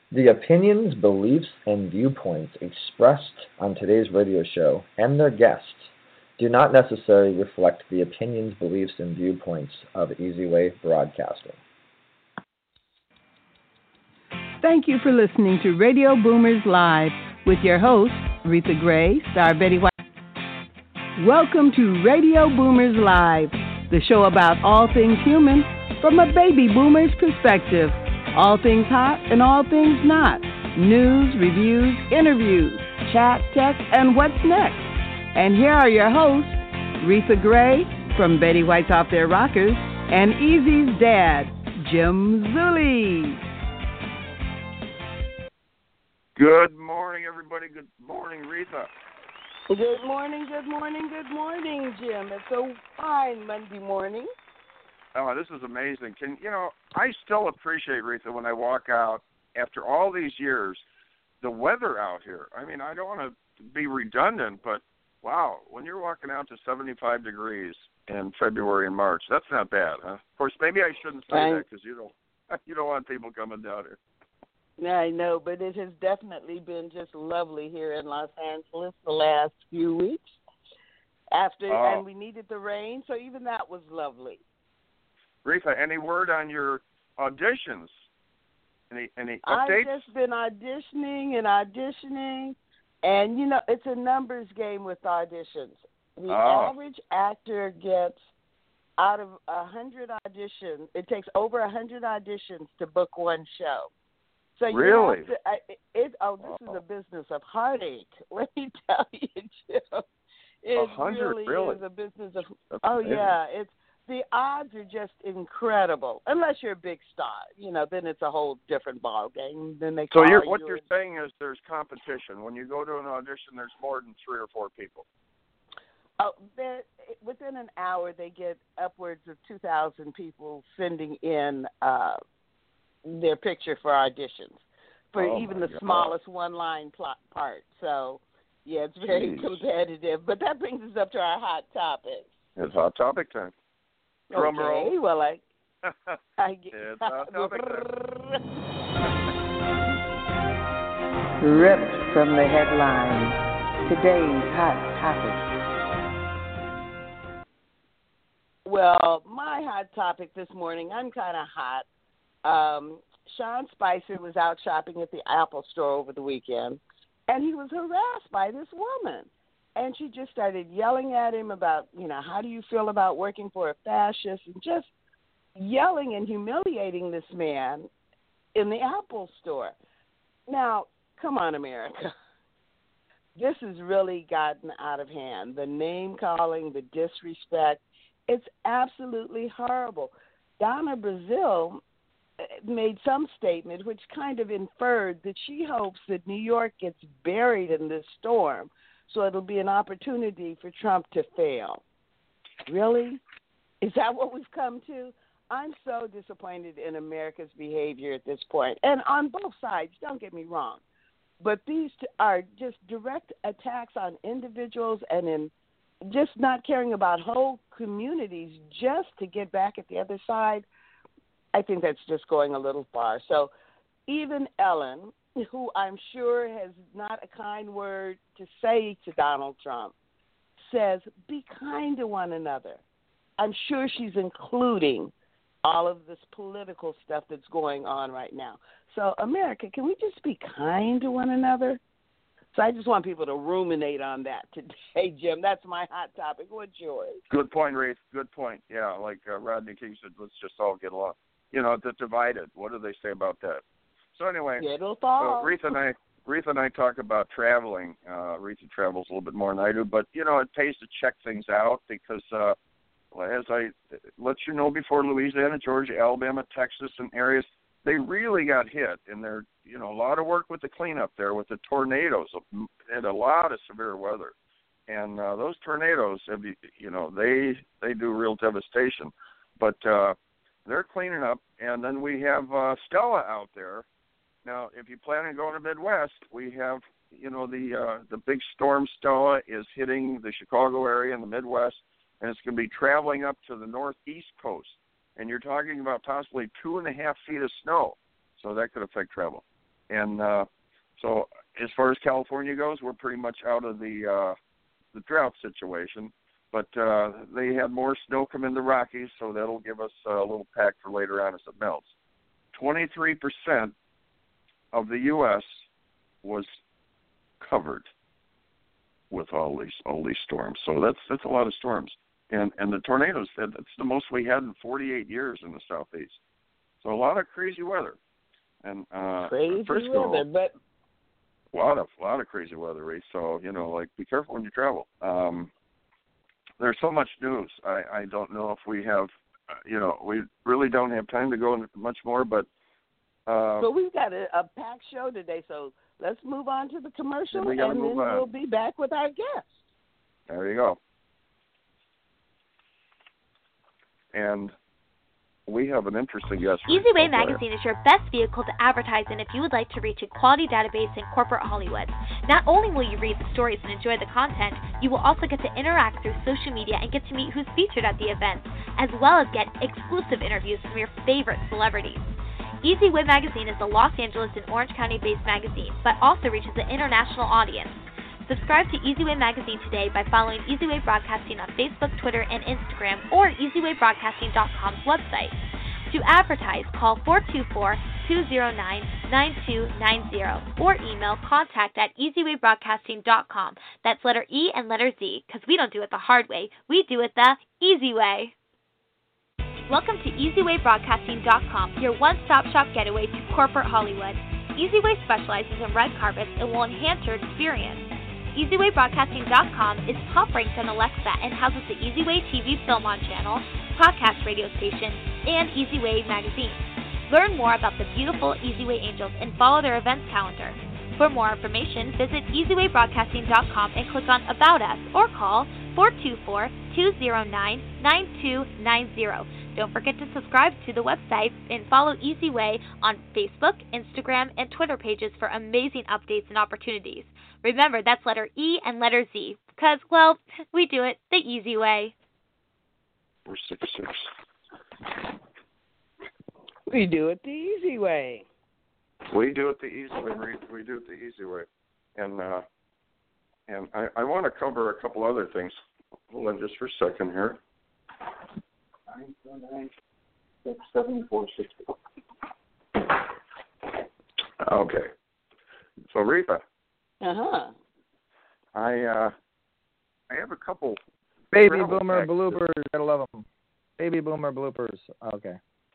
The opinions, beliefs, and viewpoints expressed on today's radio show and their guests do not necessarily reflect the opinions, beliefs, and viewpoints of Easy Way Broadcasting. Thank you for listening to Radio Boomers Live with your host, Retha Gray, star Betty White. Welcome to Radio Boomers Live, the show about all things human from a baby boomer's perspective. All things hot and all things not. News, reviews, interviews, chat, text, and what's next. And here are your hosts, Retha Gray from Betty White's Off Their Rockers and Easy's dad, Jim Zuley. Good morning, everybody. Good morning, Retha. Good morning, good morning, good morning, Jim. It's a fine Monday morning. Oh, this is amazing. I still appreciate, Retha, when I walk out after all these years, the weather out here. I mean, I don't want to be redundant, but wow, when you're walking out to 75 degrees in February and March, that's not bad, huh? Of course, maybe I shouldn't say that because you don't want people coming down here. Yeah, I know, but it has definitely been just lovely here in Los Angeles the last few weeks. And we needed the rain, so even that was lovely. Retha, any word on your auditions? Any updates? I've just been auditioning, and it's a numbers game with auditions. The average actor gets out of 100 auditions. It takes over 100 auditions to book one show. So really? This is a business of heartache. Let me tell you, Jim. It 100, really is a business of. It's. The odds are just incredible. Unless you're a big star, then it's a whole different ball game. Then they call what you're saying is there's competition. When you go to an audition, there's more than 3 or 4 people. Oh, within an hour, they get upwards of 2,000 people sending in their picture for auditions for even the smallest one-line part. So, yeah, it's very competitive. But that brings us up to our hot topic. It's hot topic time. Drum roll. Okay, well, it's hot topic time. Ripped from the headlines, today's hot topic. Well, my hot topic this morning, I'm kind of hot. Sean Spicer was out shopping at the Apple store over the weekend, and he was harassed by this woman. And she just started yelling at him about, how do you feel about working for a fascist, and just yelling and humiliating this man in the Apple store. Now, come on, America. This has really gotten out of hand. The name-calling, the disrespect, it's absolutely horrible. Donna Brazile made some statement which kind of inferred that she hopes that New York gets buried in this storm, so it'll be an opportunity for Trump to fail. Really? Is that what we've come to? I'm so disappointed in America's behavior at this point. And on both sides, don't get me wrong. But these are just direct attacks on individuals and in just not caring about whole communities just to get back at the other side. I think that's just going a little far. So even Ellen, who I'm sure has not a kind word to say to Donald Trump, says, be kind to one another. I'm sure she's including all of this political stuff that's going on right now. So, America, can we just be kind to one another? So I just want people to ruminate on that today, Jim. That's my hot topic. What's yours? Good point, Rafe. Good point. Yeah, like Rodney King said, let's just all get along. The divided. What do they say about that? So anyway, Retha and I talk about traveling. Retha travels a little bit more than I do, but it pays to check things out because, as I let you know before, Louisiana, Georgia, Alabama, Texas, and areas, they really got hit, and they're a lot of work with the cleanup there with the tornadoes and a lot of severe weather, and those tornadoes, they do real devastation, but they're cleaning up, and then we have Stella out there. Now, if you plan on going to Midwest, we have, the big storm Stella is hitting the Chicago area and the Midwest, and it's going to be traveling up to the northeast coast. And you're talking about possibly 2.5 feet of snow, so that could affect travel. And so as far as California goes, we're pretty much out of the drought situation. But they had more snow come in the Rockies, so that'll give us a little pack for later on as it melts. 23% of the U.S. was covered with all these storms. So that's a lot of storms. And the tornadoes, that's the most we had in 48 years in the Southeast. So a lot of crazy weather. And crazy weather, but a lot of crazy weather, Reese. So, be careful when you travel. There's so much news. I don't know if we have, we really don't have time to go into much more, but we've got a packed show today, so let's move on to the commercial, and then we'll be back with our guests. There you go. And we have an interesting guest. EasyWay Magazine is your best vehicle to advertise in if you would like to reach a quality database in corporate Hollywood. Not only will you read the stories and enjoy the content, you will also get to interact through social media and get to meet who's featured at the event, as well as get exclusive interviews from your favorite celebrities. EasyWay Magazine is a Los Angeles and Orange County-based magazine, but also reaches an international audience. Subscribe to EasyWay Magazine today by following EasyWay Broadcasting on Facebook, Twitter, and Instagram, or EasyWayBroadcasting.com's website. To advertise, call 424-209-9290 or email contact@EasyWayBroadcasting.com. That's letter E and letter Z, because we don't do it the hard way. We do it the easy way. Welcome to EasyWayBroadcasting.com, your one-stop shop getaway to corporate Hollywood. EasyWay specializes in red carpets and will enhance your experience. EasyWayBroadcasting.com is top-ranked on Alexa and houses the EasyWay TV Film On channel, podcast radio station, and EasyWay magazine. Learn more about the beautiful EasyWay Angels and follow their events calendar. For more information, visit EasyWayBroadcasting.com and click on About Us or call 424-209-9290. Don't forget to subscribe to the website and follow EasyWay on Facebook, Instagram, and Twitter pages for amazing updates and opportunities. Remember, that's letter E and letter Z, because, well, we do it the easy way. We're 6'6". We do it the easy way. We do it the easy way. We do it the easy way. And I want to cover a couple other things. Hold on just for a second here. 949-674-60. Okay. So, Rita. Uh-huh. I have a couple. Baby boomer bloopers. I love them. Baby boomer bloopers. Okay.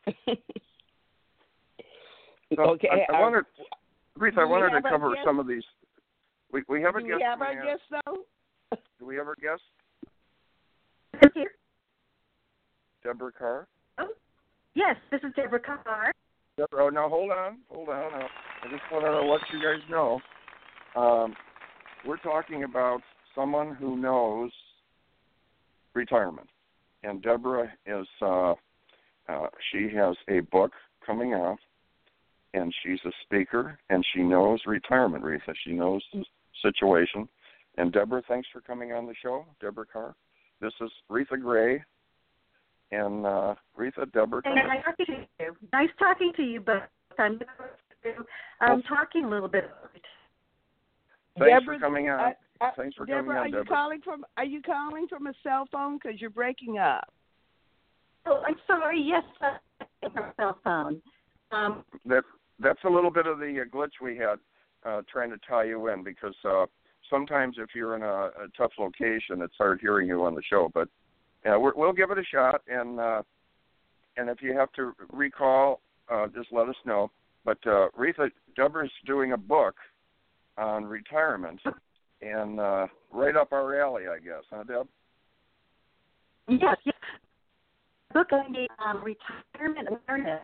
So okay. I wanted to cover some of these. We have a guest. Do we have our guest, though? Do we have our guest? Here. Deborah Carr? Oh, yes, this is Deborah Carr. Deborah, now hold on. I just want to let you guys know. We're talking about someone who knows retirement. And Deborah is, she has a book coming out, and she's a speaker, and she knows retirement, Retha. She knows the situation. And Deborah, thanks for coming on the show, Deborah Carr. This is Retha Gray. And Retha, Deborah. Nice talking to you. Nice talking to you, but I'm talking a little bit. Thanks Deborah, for coming on. Thanks for Deborah, coming on, Deborah. Are you calling from a cell phone? Because you're breaking up. Oh, I'm sorry. Yes, from a cell phone. That's a little bit of the glitch we had trying to tie you in, because sometimes if you're in a tough location, it's hard hearing you on the show. But we'll give it a shot, and if you have to recall, just let us know. But Retha, Deborah's doing a book on retirement, and right up our alley, I guess, huh, Deb? Yes. Book on retirement awareness.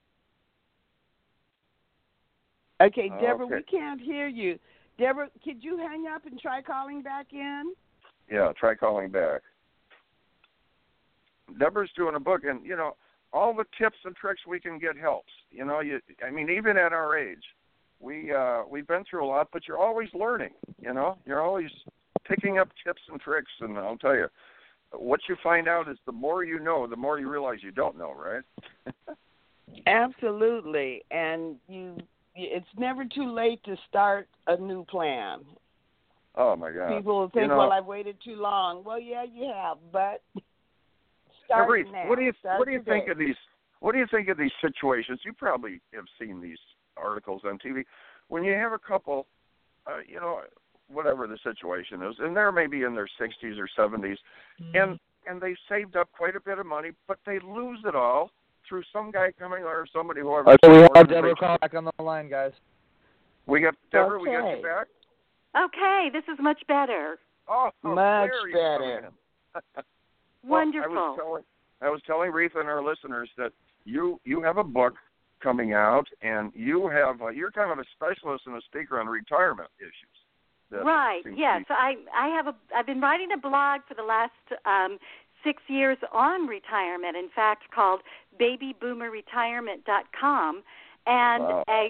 Okay, Deborah, we can't hear you. Deborah, could you hang up and try calling back in? Yeah, try calling back. Deborah's doing a book, and, all the tips and tricks we can get helps. Even at our age, we've been through a lot, but you're always learning, You're always picking up tips and tricks, and I'll tell you, what you find out is the more you know, the more you realize you don't know, right? Absolutely, and it's never too late to start a new plan. Oh my God! People think, well, I've waited too long. Well, yeah, you have, but start now. What do you think of these? What do you think of these situations? You probably have seen these articles on TV when you have a couple, whatever the situation is, and they're maybe in their 60s or 70s, and they saved up quite a bit of money, but they lose it all through some guy coming or somebody, whoever. Okay, we have Deborah call back on the line, guys. We got Deborah. Okay. We got you back. Okay, this is much better. Oh, much better. Wonderful. I was telling Retha and our listeners that you have a book coming out, and you're kind of a specialist and a speaker on retirement issues. Right. Yes, I've been writing a blog for the last 6 years on retirement. In fact, called babyboomerretirement.com, and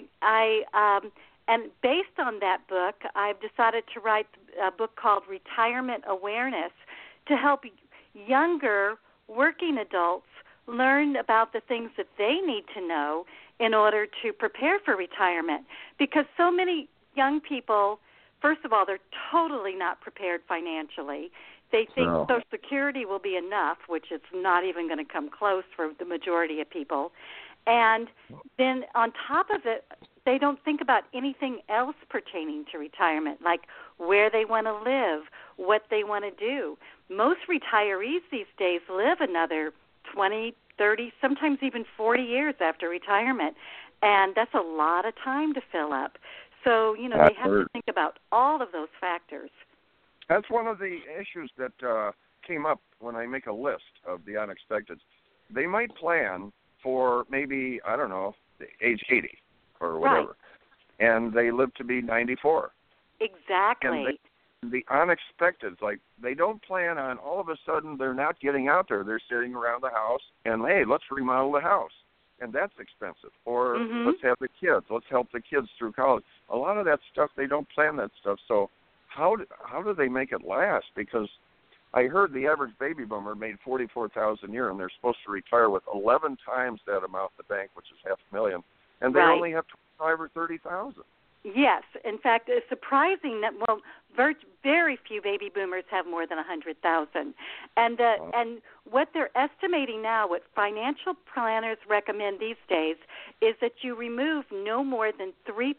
wow. And based on that book, I've decided to write a book called Retirement Awareness to help younger working adults learn about the things that they need to know in order to prepare for retirement. Because so many young people, first of all, they're totally not prepared financially. They think Social Security will be enough, which is not even going to come close for the majority of people. And then on top of it, they don't think about anything else pertaining to retirement, like where they want to live, what they want to do. Most retirees these days live another 20, 30, sometimes even 40 years after retirement, and that's a lot of time to fill up. So, they have to think about all of those factors. That's one of the issues that came up when I make a list of the unexpected. They might plan for maybe, I don't know, age 80 or whatever, and they live to be 94. Exactly. And the unexpected, like they don't plan on all of a sudden they're not getting out there. They're sitting around the house and, hey, let's remodel the house. And that's expensive. Or let's have the kids. Let's help the kids through college. A lot of that stuff, they don't plan that stuff. So how do they make it last? Because I heard the average baby boomer made $44,000 a year, and they're supposed to retire with 11 times that amount in the bank, which is $500,000, and they only have 25 or 30,000. Yes. In fact, it's surprising that very few baby boomers have more than 100,000. And and what they're estimating now, what financial planners recommend these days, is that you remove no more than 3%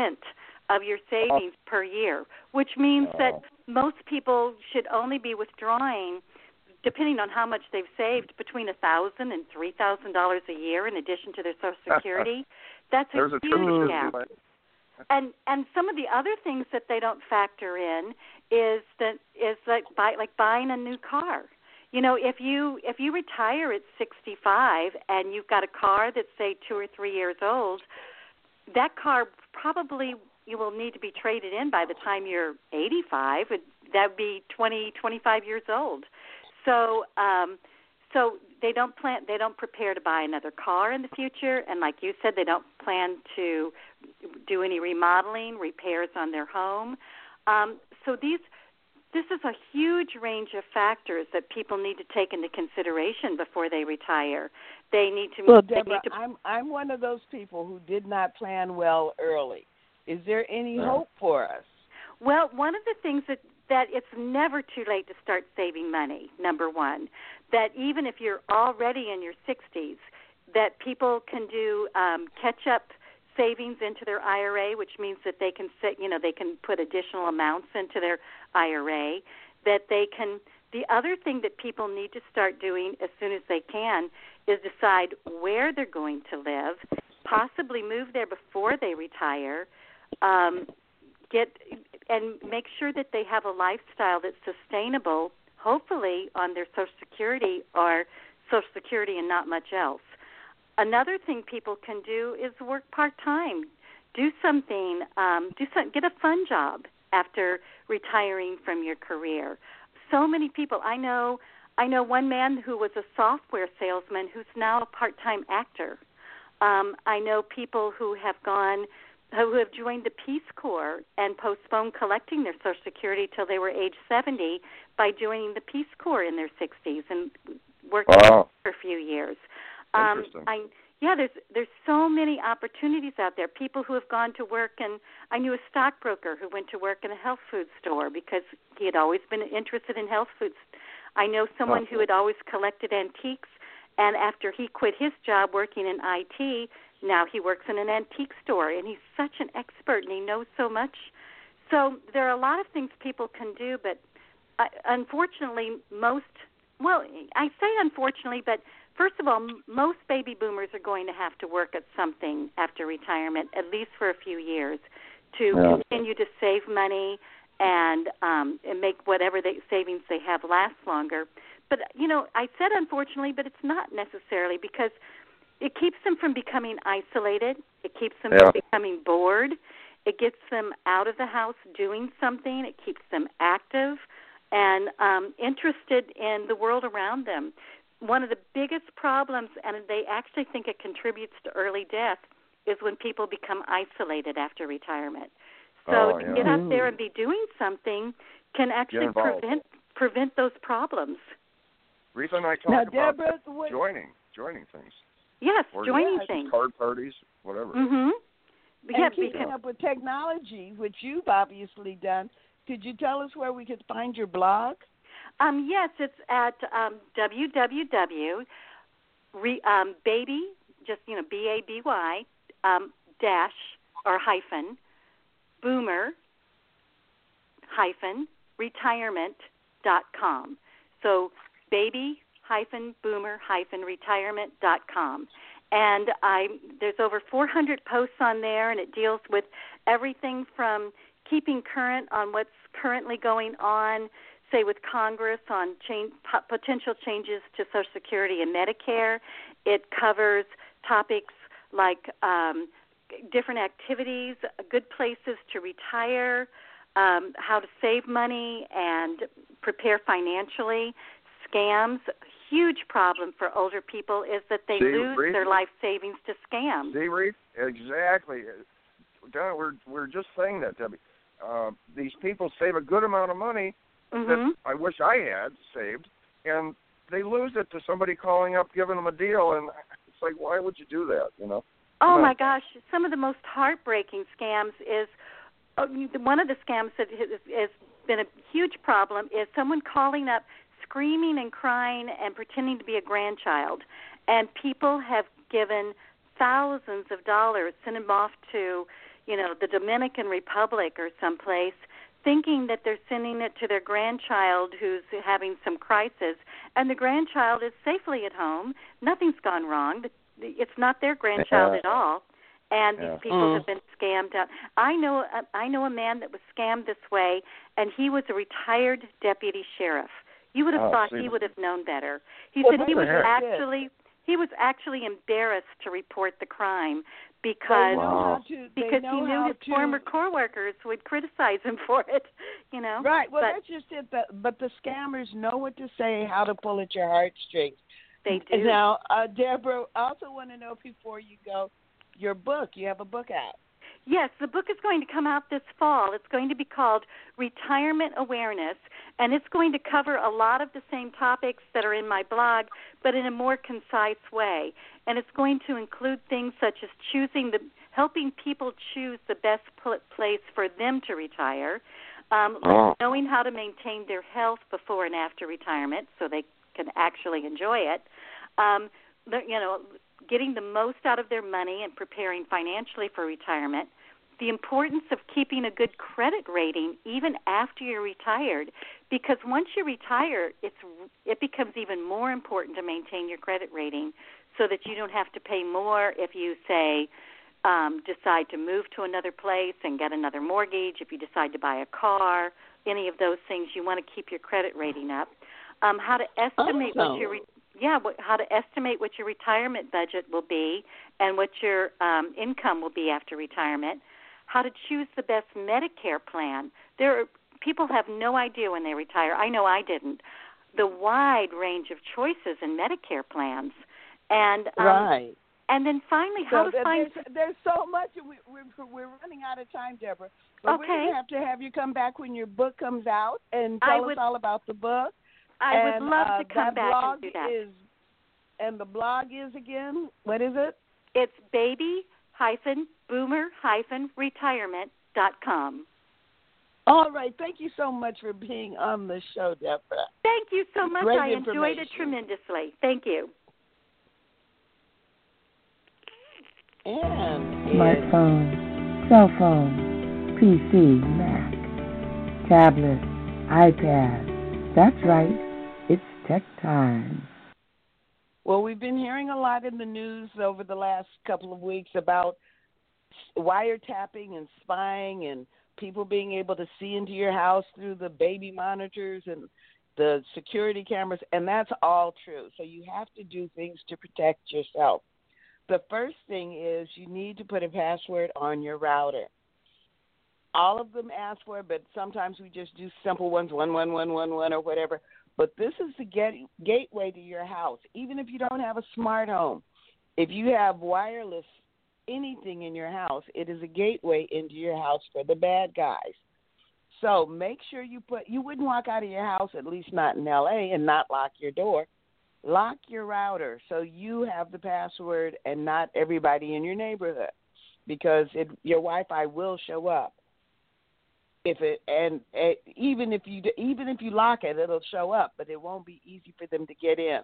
of your savings per year, which means that most people should only be withdrawing, depending on how much they've saved, between $1,000 and $3,000 a year in addition to their Social Security. That's a huge gap. And some of the other things that they don't factor in is like buying a new car. If you retire at 65 and you've got a car that's say 2 or 3 years old, that car probably you will need to be traded in by the time you're 85. That would be 20, 25 years old. So they don't prepare to buy another car in the future, and like you said, they don't plan to do any remodeling, repairs on their home. So this is a huge range of factors that people need to take into consideration before they retire. They need to. Well, Deborah, I'm one of those people who did not plan well early. Is there any hope for us? Well, one of the things that it's never too late to start saving money, number one. That even if you're already in your 60s, that people can do catch-up savings into their IRA, which means that they can they can put additional amounts into their IRA. That they can. The other thing that people need to start doing as soon as they can is decide where they're going to live, possibly move there before they retire. And make sure that they have a lifestyle that's sustainable, hopefully on their Social Security or Social Security and not much else. Another thing people can do is work part-time. Do something, get a fun job after retiring from your career. So many people, I know one man who was a software salesman who's now a part-time actor. I know people who have joined the Peace Corps and postponed collecting their Social Security till they were age 70 by joining the Peace Corps in their 60s and working for a few years. Yeah, there's so many opportunities out there. People who have gone to work, and I knew a stockbroker who went to work in a health food store because he had always been interested in health foods. I know someone who had always collected antiques, and after he quit his job working in IT, now he works in an antique store, and he's such an expert, and he knows so much. So there are a lot of things people can do, but unfortunately, I say unfortunately, but first of all, most baby boomers are going to have to work at something after retirement, at least for a few years, to continue to save money and make whatever savings they have last longer. But, I said unfortunately, but it's not necessarily, because it keeps them from becoming isolated. It keeps them from becoming bored. It gets them out of the house doing something. It keeps them active and interested in the world around them. One of the biggest problems, and they actually think it contributes to early death, is when people become isolated after retirement. So to get out there and be doing something can actually prevent those problems. Rita and I talked about joining things. Yes, joining things. Card parties, whatever. Mm-hmm. And keeping up with technology, which you've obviously done. Could you tell us where we could find your blog? Yes, it's at www. Baby, just BABY dash or hyphen boomer hyphen retirement.com. So baby hyphen boomer hyphen retirement.com. And there's over 400 posts on there, and it deals with everything from keeping current on what's currently going on, say with Congress on potential changes to Social Security and Medicare. It covers topics like different activities, good places to retire, how to save money and prepare financially, scams. Huge problem for older people is that they lose their life savings to scams. See, Reed? Exactly. Donna, we're just saying that, Debbie. These people save a good amount of money that I wish I had saved, and they lose it to somebody calling up, giving them a deal, and it's like, why would you do that, Oh, my gosh. Some of the most heartbreaking scams is, one of the scams that has been a huge problem is someone calling up, screaming and crying and pretending to be a grandchild, and people have given thousands of dollars, sent them off to, the Dominican Republic or someplace, thinking that they're sending it to their grandchild who's having some crisis, and the grandchild is safely at home. Nothing's gone wrong. It's not their grandchild at all, and these people have been scammed out. I know a man that was scammed this way, and he was a retired deputy sheriff. You would have thought he would have known better. He said he was actually embarrassed to report the crime because he knew his former coworkers would criticize him for it. Right. Well, that's just it. But the scammers know what to say, how to pull at your heartstrings. They do. Now, Deborah, I also want to know before you go, your book. You have a book out. Yes, the book is going to come out this fall. It's going to be called Retirement Awareness, and it's going to cover a lot of the same topics that are in my blog, but in a more concise way. And it's going to include things such as helping people choose the best place for them to retire, knowing how to maintain their health before and after retirement so they can actually enjoy it, getting the most out of their money and preparing financially for retirement, the importance of keeping a good credit rating even after you're retired, because once you retire, it becomes even more important to maintain your credit rating so that you don't have to pay more if you, say, decide to move to another place and get another mortgage, if you decide to buy a car, any of those things. You want to keep your credit rating up. How to estimate how to estimate what your retirement budget will be and what your income will be after retirement. How to choose the best Medicare plan. People have no idea when they retire. I know I didn't. The wide range of choices in Medicare plans, and right. And then finally, how to find. There's so much. We're running out of time, Deborah. But we're going to have you come back when your book comes out and tell us all about the book. I would love to come back and do that. And the blog is, again, what is it? It's baby-boomer-retirement.com. All right. Thank you so much for being on the show, Deborah. Thank you so much. Great I enjoyed it tremendously. Thank you. And smartphone, cell phone, PC, Mac, tablet, iPad. That's right. It's tech time. Well, we've been hearing a lot in the news over the last couple of weeks about wiretapping and spying and people being able to see into your house through the baby monitors and the security cameras, and that's all true. So you have to do things to protect yourself. The first thing is you need to put a password on your router. All of them ask for it, but sometimes we just do simple ones, 11111 or whatever. But this is the gateway to your house. Even if you don't have a smart home, if you have wireless anything in your house, it is a gateway into your house for the bad guys. So make sure you wouldn't walk out of your house, at least not in LA, and not lock your door. Lock your router so you have the password and not everybody in your neighborhood, because your Wi-Fi will show up. Even if you lock it, it'll show up, but it won't be easy for them to get in.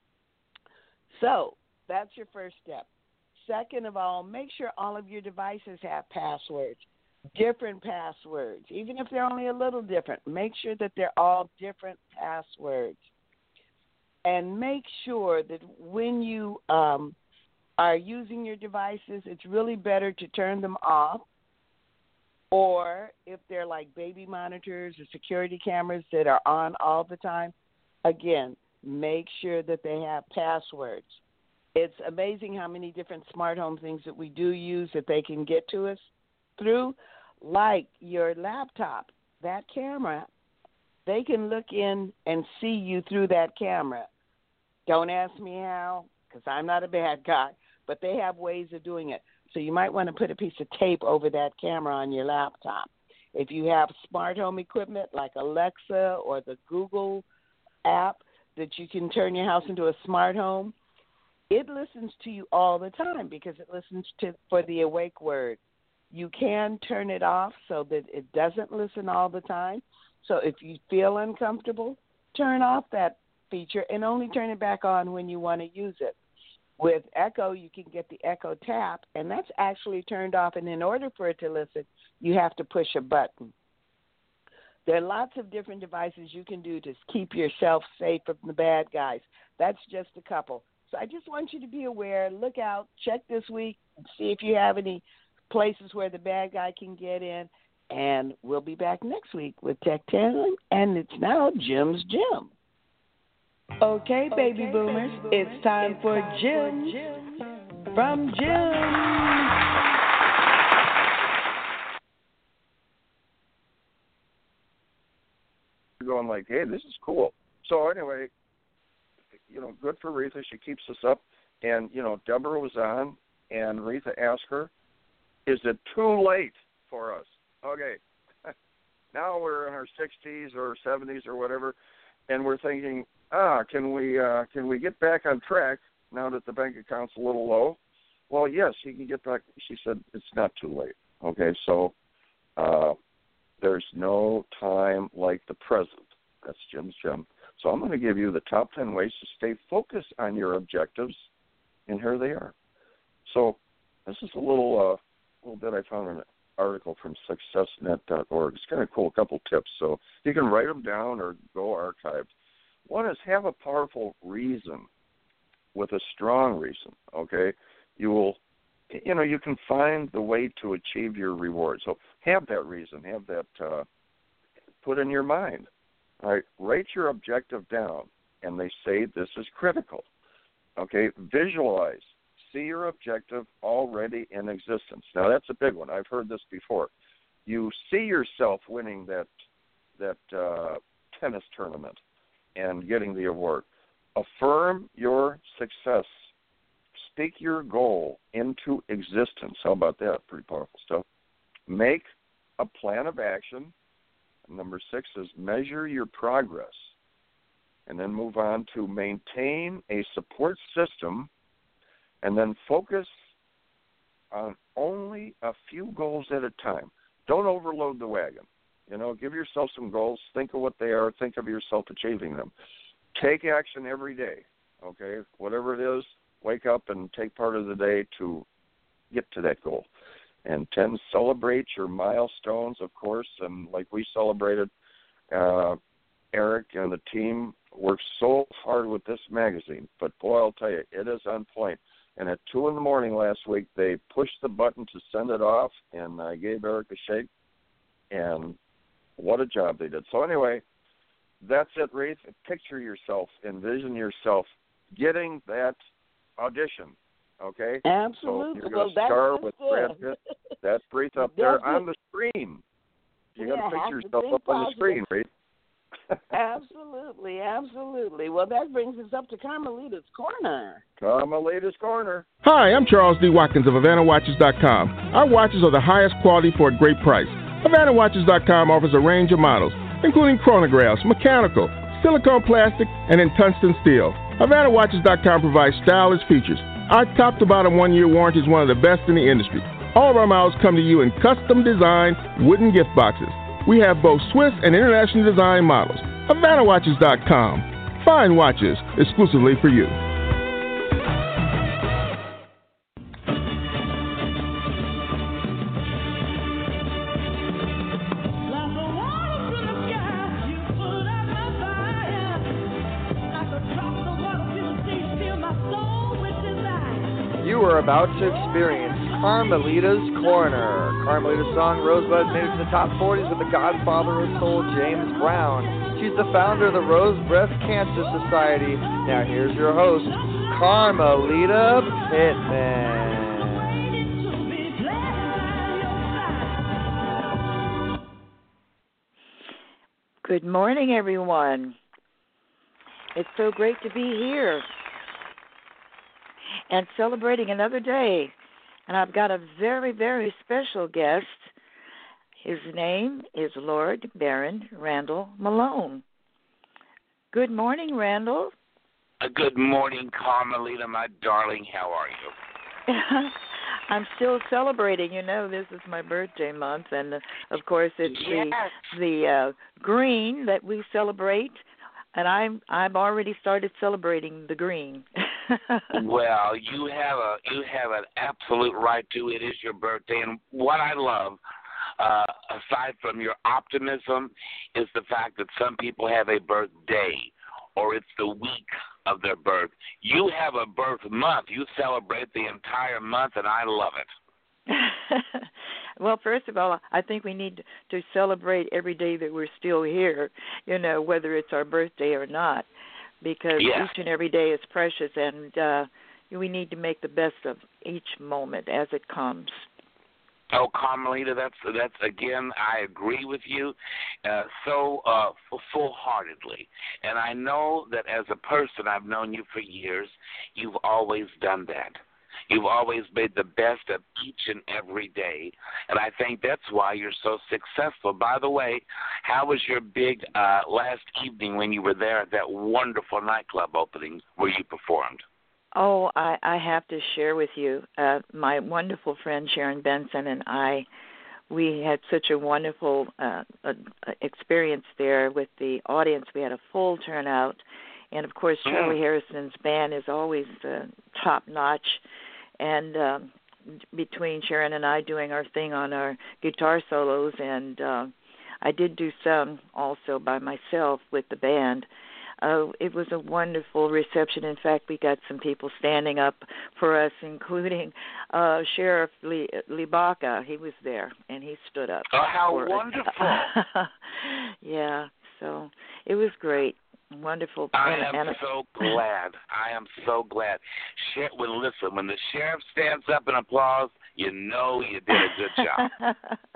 So that's your first step. Second of all, make sure all of your devices have passwords, different passwords. Even if they're only a little different, make sure that they're all different passwords. And make sure that when you are using your devices, it's really better to turn them off. Or if they're like baby monitors or security cameras that are on all the time, again, make sure that they have passwords. It's amazing how many different smart home things that we do use that they can get to us through, like your laptop, that camera. They can look in and see you through that camera. Don't ask me how, because I'm not a bad guy, but they have ways of doing it. So you might want to put a piece of tape over that camera on your laptop. If you have smart home equipment like Alexa or the Google app that you can turn your house into a smart home, it listens to you all the time because it listens for the awake word. You can turn it off so that it doesn't listen all the time. So if you feel uncomfortable, turn off that feature and only turn it back on when you want to use it. With Echo, you can get the Echo Tap, and that's actually turned off. And in order for it to listen, you have to push a button. There are lots of different devices you can do to keep yourself safe from the bad guys. That's just a couple. So I just want you to be aware. Look out. Check this week. See if you have any places where the bad guy can get in. And we'll be back next week with Tech 10, and it's now Jim's Gym. Okay, baby boomers, it's time for Jim from Jim. You're going like, hey, this is cool. So anyway, good for Retha. She keeps us up. And, Deborah was on, and Retha asked her, is it too late for us? Okay. Now we're in our 60s or 70s or whatever, and we're thinking, can we get back on track now that the bank account's a little low? Well, yes, you can get back. She said it's not too late. Okay, so there's no time like the present. That's Jim's Gem. So I'm going to give you the top 10 ways to stay focused on your objectives, and here they are. So this is a little bit I found in an article from successnet.org. It's kind of cool, a couple tips. So you can write them down or go archived. One is have a powerful reason with a strong reason, okay? You can find the way to achieve your reward. So have that reason, have that put in your mind. All right, write your objective down, and they say this is critical, okay? Visualize. See your objective already in existence. Now, that's a big one. I've heard this before. You see yourself winning that tennis tournament and getting the award. Affirm your success. Speak your goal into existence. How about that? Pretty powerful stuff. Make a plan of action. Number 6 is measure your progress. And then move on to maintain a support system. And then focus on only a few goals at a time. Don't overload the wagon. Give yourself some goals. Think of what they are. Think of yourself achieving them. Take action every day, okay? Whatever it is, wake up and take part of the day to get to that goal. And 10, celebrate your milestones, of course. And like we celebrated, Eric and the team worked so hard with this magazine. But, boy, I'll tell you, it is on point. And at 2 a.m. last week, they pushed the button to send it off, and I gave Eric a shake. And what a job they did. So anyway, that's it, Reith. Picture yourself, envision yourself getting that audition, okay? Absolutely. So you're going to star with Brad Pitt. That's Reith up there on the screen. You got to picture yourself up on the screen, Reith. Absolutely, absolutely. Well, that brings us up to Carmelita's Corner. Carmelita's Corner. Hi, I'm Charles D. Watkins of HavanaWatches.com. Our watches are the highest quality for a great price. HavanaWatches.com offers a range of models, including chronographs, mechanical, silicone plastic, and in tungsten steel. HavanaWatches.com provides stylish features. Our top-to-bottom 1-year warranty is one of the best in the industry. All of our models come to you in custom-designed wooden gift boxes. We have both Swiss and international design models. HavanaWatches.com. Fine watches exclusively for you. You are about to experience Carmelita's Corner. Carmelita's song Rosebud made it to the top 40s with the godfather of soul, James Brown. She's the founder of the Rose Breast Cancer Society. Now here's your host, Carmelita Pittman. Good morning, everyone. It's so great to be here and celebrating another day. And I've got a very, very special guest. His name is Lord Baron Randall Malone. Good morning, Randall. Good morning, Carmelita, my darling. How are you? I'm still celebrating. This is my birthday month, and of course it's the green that we celebrate. And I've already started celebrating the green. Well, you have an absolute right to. It is your birthday, and what I love, aside from your optimism, is the fact that some people have a birthday, or it's the week of their birth. You have a birth month. You celebrate the entire month, and I love it. Well, first of all, I think we need to celebrate every day that we're still here, whether it's our birthday or not, because each and every day is precious, and we need to make the best of each moment as it comes. Oh, Carmelita, that's again, I agree with you so full-heartedly. And I know that as a person, I've known you for years, you've always done that. You've always made the best of each and every day, and I think that's why you're so successful. By the way, how was your big last evening when you were there at that wonderful nightclub opening where you performed? Oh, I have to share with you. My wonderful friend Sharon Benson and I, we had such a wonderful experience there with the audience. We had a full turnout, and, of course, Charlie Harrison's band is always top-notch. And between Sharon and I doing our thing on our guitar solos, and I did do some also by myself with the band. It was a wonderful reception. In fact, we got some people standing up for us, including Sheriff Libaka. He was there, and he stood up. Oh, how wonderful. Yeah, so it was great. Wonderful. I am so glad. I am so glad. Listen, when the sheriff stands up and applause, you know you did a good job.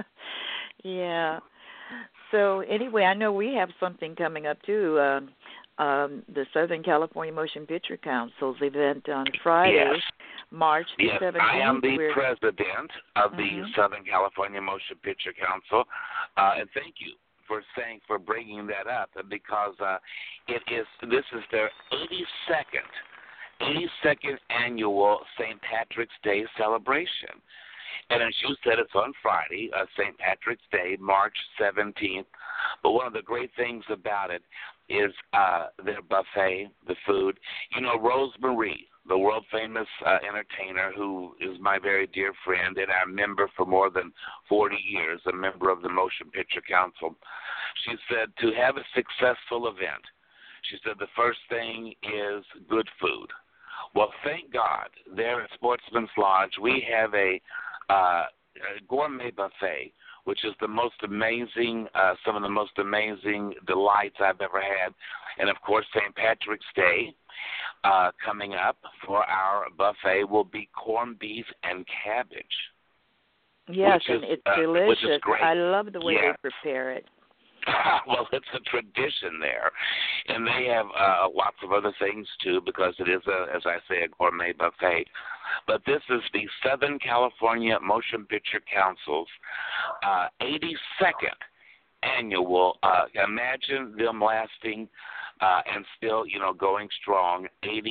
Yeah. So anyway, I know we have something coming up too. The Southern California Motion Picture Council's event on Friday, March the 17th. I am the president of the Southern California Motion Picture Council, and thank you for bringing that up, because this is their 82nd 82nd annual St. Patrick's Day celebration. And as you said, it's on Friday, St. Patrick's Day, March 17th. But one of the great things about it is their buffet, the food. You know, Rose Marie, the world-famous entertainer who is my very dear friend and our member for more than 40 years, a member of the Motion Picture Council, she said to have a successful event, she said the first thing is good food. Well, thank God, there at Sportsman's Lodge, we have a gourmet buffet, which is the most amazing, some of the most amazing delights I've ever had. And, of course, St. Patrick's Day coming up for our buffet will be corned beef and cabbage. Yes, and it's delicious. Which is great. I love the way they prepare it. Well, it's a tradition there. And they have lots of other things, too, because it is, as I say, a gourmet buffet. But this is the Southern California Motion Picture Council's 82nd annual. Imagine them lasting and still, going strong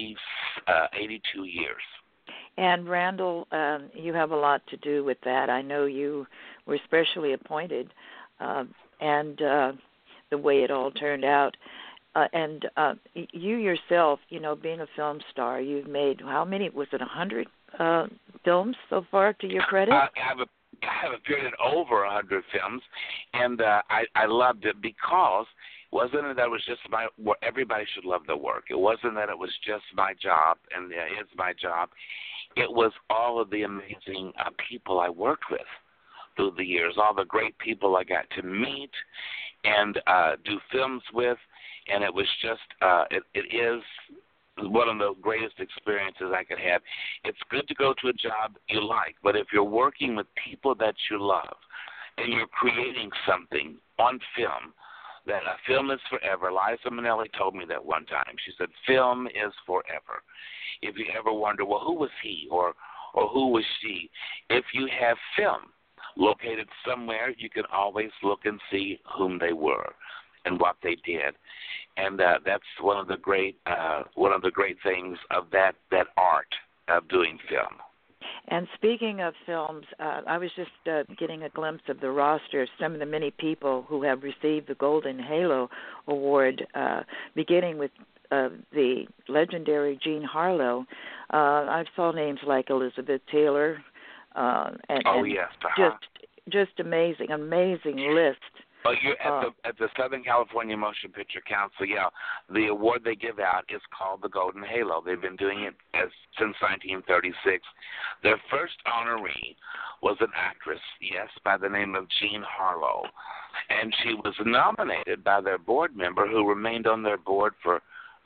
82 years. And, Randall, you have a lot to do with that. I know you were specially appointed, and the way it all turned out. And you yourself, being a film star, you've made, how many, was it 100 films so far to your credit? I have appeared in over 100 films, and I loved it because it wasn't that it was just everybody should love their work. It wasn't that it was just my job, and it's my job. It was all of the amazing people I worked with through the years, all the great people I got to meet and do films with, and it was just, it is one of the greatest experiences I could have. It's good to go to a job you like, but if you're working with people that you love and you're creating something on film, that a film is forever. Liza Minnelli told me that one time. She said, film is forever. If you ever wonder, well, who was he or who was she? If you have film located somewhere, you can always look and see whom they were and what they did. And that's one of the great things of that art of doing film. And speaking of films, I was just getting a glimpse of the roster of some of the many people who have received the Golden Halo Award, beginning with the legendary Jean Harlow. I saw names like Elizabeth Taylor, and yes, just amazing list. Well, you're at the Southern California Motion Picture Council. Yeah, the award they give out is called the Golden Halo. They've been doing it since 1936. Their first honoree was an actress, yes, by the name of Jean Harlow, and she was nominated by their board member, who remained on their board for,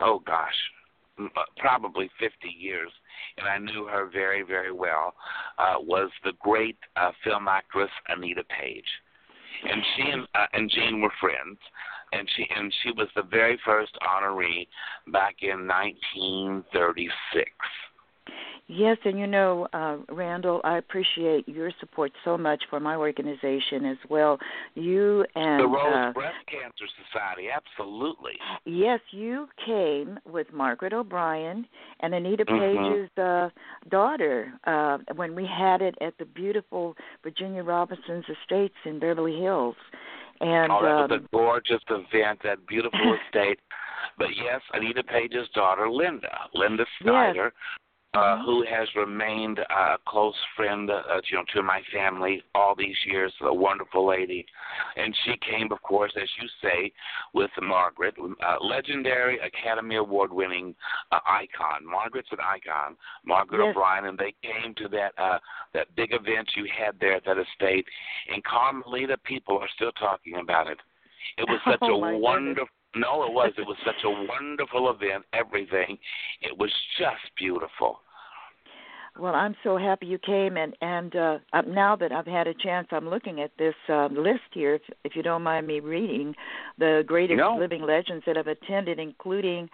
probably 50 years, and I knew her very, very well. Was the great film actress Anita Page. And she and Jean were friends, and she was the very first honoree back in 1936. Yes, and Randall, I appreciate your support so much for my organization as well. You and the Rose Breast Cancer Society, absolutely. Yes, you came with Margaret O'Brien and Anita Page's daughter when we had it at the beautiful Virginia Robinson's Estates in Beverly Hills. And that was a gorgeous event, that beautiful estate. But yes, Anita Page's daughter, Linda Snyder. Yes. Who has remained a close friend, to my family all these years, a wonderful lady. And she came, of course, as you say, with Margaret, legendary Academy Award-winning icon. Margaret's an icon, Margaret O'Brien, and they came to that big event you had there at that estate. And Carmelita, people are still talking about it. It was such a wonderful. No, it was. It was such a wonderful event, everything. It was just beautiful. Well, I'm so happy you came, and now that I've had a chance, I'm looking at this list here, if you don't mind me reading, the greatest living legends that have attended, including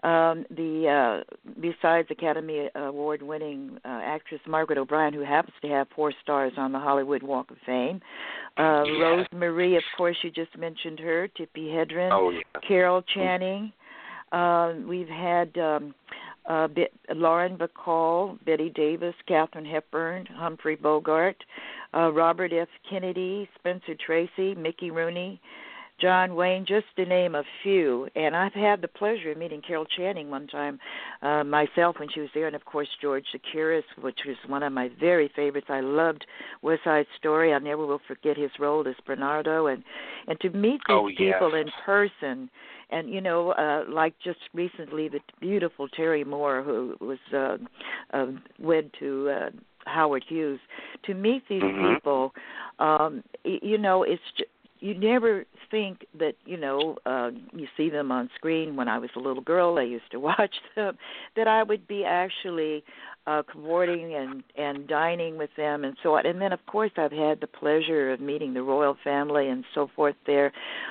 besides Academy Award-winning actress Margaret O'Brien, who happens to have 4 stars on the Hollywood Walk of Fame. Rose Marie, of course, you just mentioned her, Tippi Hedren, Carol Channing. We've had Lauren Bacall, Betty Davis, Katharine Hepburn, Humphrey Bogart, Robert F. Kennedy, Spencer Tracy, Mickey Rooney, John Wayne, just to name a few. And I've had the pleasure of meeting Carol Channing one time myself when she was there, and, of course, George Zakiris, which was one of my very favorites. I loved West Side Story. I never will forget his role as Bernardo. And to meet these people in person, and, like just recently, the beautiful Terry Moore, who was wed to Howard Hughes, to meet these people, it's just, you never think that, you see them on screen. When I was a little girl, I used to watch them, that I would be actually cavorting and dining with them and so on. And then, of course, I've had the pleasure of meeting the royal family and so forth there.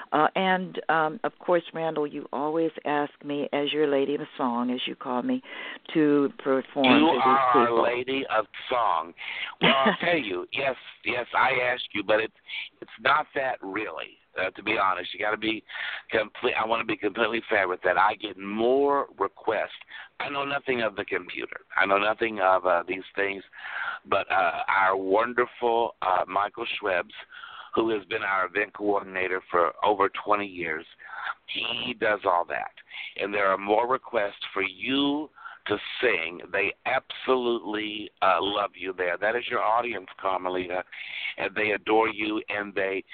Of course, Randall, you always ask me, as your lady of song, as you call me, to perform you to these people. You are a lady of song. Well, I'll tell you, yes, I ask you, but it's not that really. To be honest, you got to be complete. I want to be completely fair with that. I get more requests. I know nothing of the computer. I know nothing of these things, but our wonderful Michael Schwebs, who has been our event coordinator for over 20 years, he does all that. And there are more requests for you to sing. They absolutely love you there. That is your audience, Carmelita, and they adore you, and they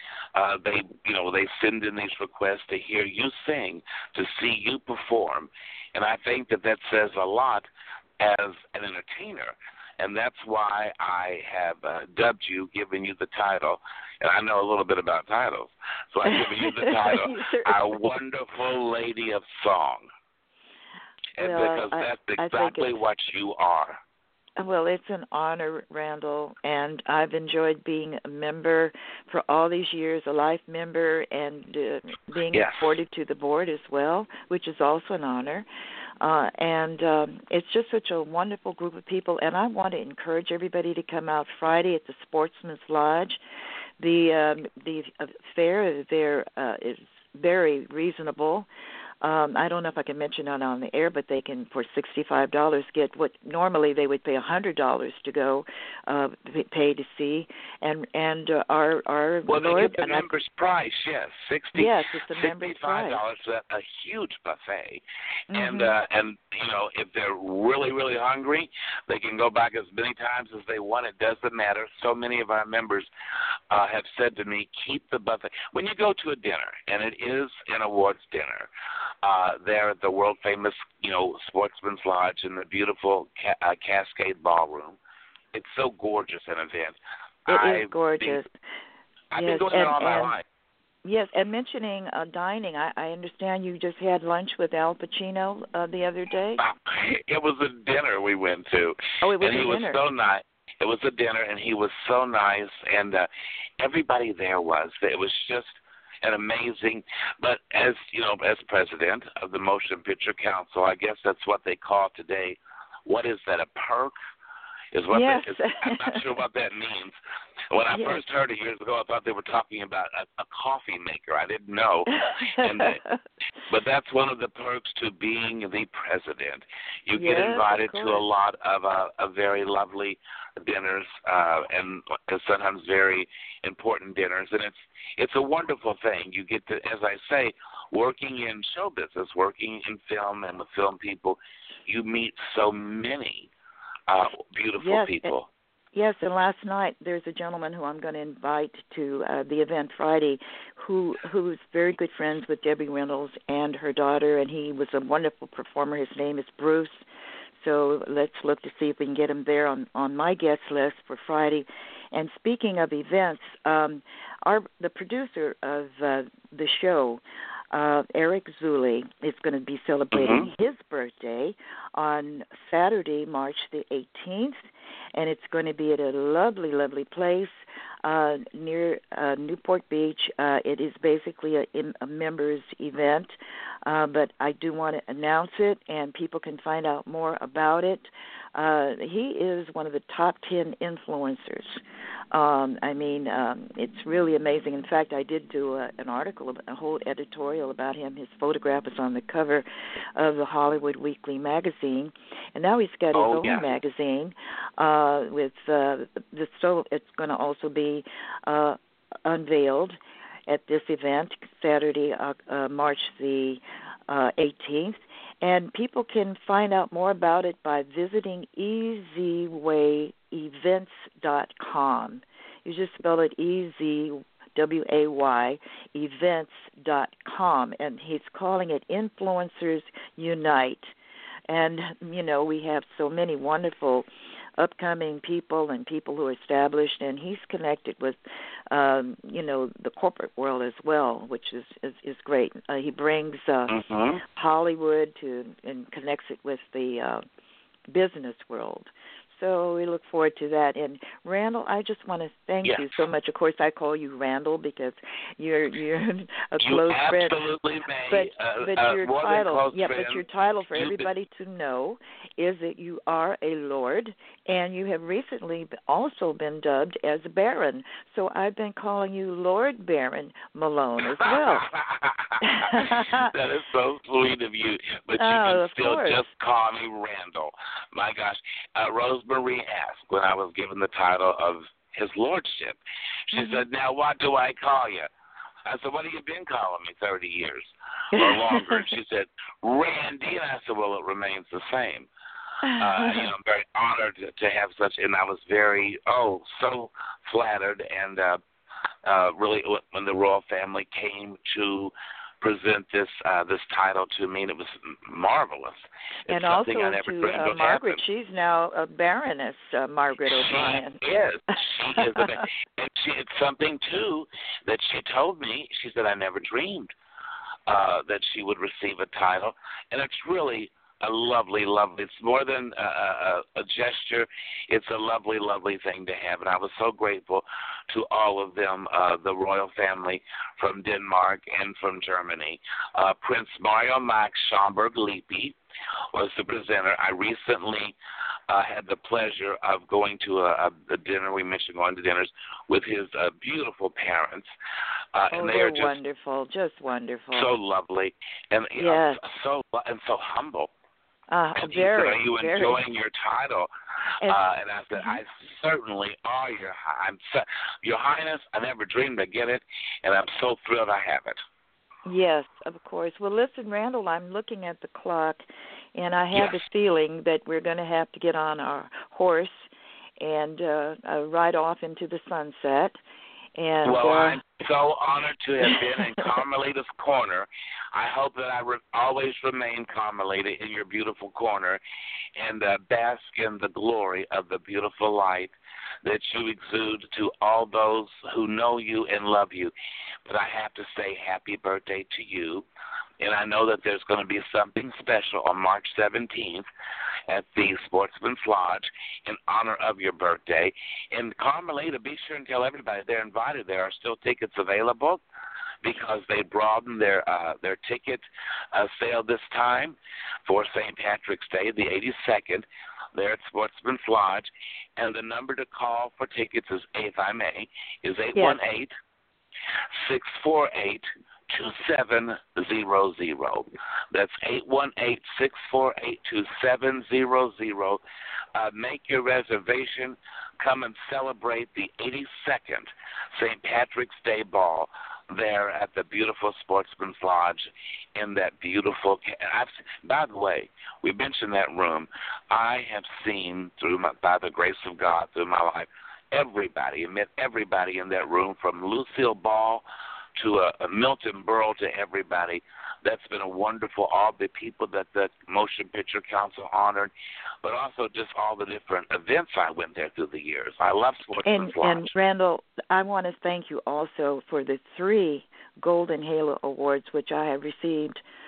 send in these requests to hear you sing, to see you perform. And I think that says a lot as an entertainer. And that's why I have dubbed you, given you the title. And I know a little bit about titles. So I've given you the title, Our Wonderful Lady of Song. And because that's exactly what you are. Well, it's an honor, Randall, and I've enjoyed being a member for all these years, a life member, and being appointed to the board as well, which is also an honor. It's just such a wonderful group of people, and I want to encourage everybody to come out Friday at the Sportsman's Lodge. The fare there is very reasonable. I don't know if I can mention it on the air, but they can, for $65, get what normally they would pay $100 to go pay to see. And our well, Lord, they get the member's price, yes, yes, it's the member's price. $65, a huge buffet. Mm-hmm. And if they're really, really hungry, they can go back as many times as they want. It doesn't matter. So many of our members have said to me, keep the buffet. When you go to a dinner, and it is an awards dinner, there at the world-famous, Sportsman's Lodge in the beautiful Cascade Ballroom. It's so gorgeous an event. It is gorgeous. I've been going there all my life. Yes, and mentioning dining, I understand you just had lunch with Al Pacino the other day. It was a dinner we went to. Oh, it was a dinner. Was so nice. It was a dinner, and he was so nice, and everybody there was. It was just an amazing, but as president of the Motion Picture Council, I guess that's what they call today. What is that, a perk? I'm not sure what that means. When I first heard it years ago, I thought they were talking about a coffee maker. I didn't know. But that's one of the perks to being the president. You get invited to a lot of very lovely dinners and sometimes very important dinners. And it's a wonderful thing. You get to, as I say, working in show business, working in film and with film people, you meet so many beautiful people. Yes, and last night there's a gentleman who I'm going to invite to the event Friday who's very good friends with Debbie Reynolds and her daughter, and he was a wonderful performer. His name is Bruce. So let's look to see if we can get him there on my guest list for Friday. And speaking of events, the producer of the show, Eric Zuley, is going to be celebrating his birthday on Saturday, March the 18th, and it's going to be at a lovely, lovely place. near Newport Beach. It is basically a members event, but I do want to announce it, and people can find out more about it. He is one of the top 10 influencers. It's really amazing. In fact, I did do an article, a whole editorial about him. His photograph is on the cover of the Hollywood Weekly magazine, and now he's got his own magazine. It's going to also be unveiled at this event Saturday, March the 18th. And people can find out more about it by visiting easywayevents.com. You just spell it EZWAY events.com, and he's calling it Influencers Unite. And, we have so many wonderful upcoming people and people who are established, and he's connected with, the corporate world as well, which is great. He brings Hollywood and connects it with the business world. So we look forward to that. And Randall, I just want to thank you so much. Of course, I call you Randall because you're a close friend. Absolutely may. But your title for everybody to know is that you are a Lord, and you have recently also been dubbed as a Baron. So I've been calling you Lord Baron Malone as well. That is so sweet of you. But you can still just call me Randall. My gosh. Rosemary asked when I was given the title of His Lordship. She said, now what do I call you? I said, what have you been calling me 30 years or longer? And she said, Randy. And I said, well, it remains the same. I'm very honored to have such, and I was very, so flattered. And really, when the royal family came to present this title to me, and it was marvelous. And also to Margaret, she's now a Baroness, Margaret O'Brien. She is. And it's something, too, that she told me. She said, I never dreamed that she would receive a title. And it's really a lovely, it's more than a gesture. It's a lovely, lovely thing to have. And I was so grateful to all of them, the royal family from Denmark and from Germany. Prince Mario Max Schomburg-Lippe was the presenter. I recently had the pleasure of going to a dinner. We mentioned going to dinners with his beautiful parents. And they are just wonderful, just wonderful. So lovely. And so humble. Very, are you enjoying your title? And I said, I certainly are, Your Highness. I never dreamed I'd get it, and I'm so thrilled I have it. Yes, of course. Well, listen, Randall, I'm looking at the clock, and I have a feeling that we're going to have to get on our horse and ride off into the sunset. And, I'm so honored to have been in Carmelita's corner. I hope that I always remain, Carmelita, in your beautiful corner and bask in the glory of the beautiful light that you exude to all those who know you and love you. But I have to say happy birthday to you. And I know that there's going to be something special on March 17th at the Sportsman's Lodge in honor of your birthday. And Carmelita, be sure and tell everybody they're invited. There are still tickets available because they broadened their ticket sale this time for St. Patrick's Day, the 82nd. There at Sportsman's Lodge. And the number to call for tickets is, if I may, is 818-648-2700. That's 818-648-2700. Make your reservation. Come and celebrate the 82nd St. Patrick's Day Ball there at the beautiful Sportsman's Lodge in that beautiful. By the way, we mentioned that room. I have seen by the grace of God through my life, met everybody in that room, from Lucille Ball to Milton Berle, to everybody. That's been a wonderful, all the people that the Motion Picture Council honored, but also just all the different events I went there through the years. I love Sportsman's Lodge. And Randall, I want to thank you also for the 3 Golden Halo Awards, which I have received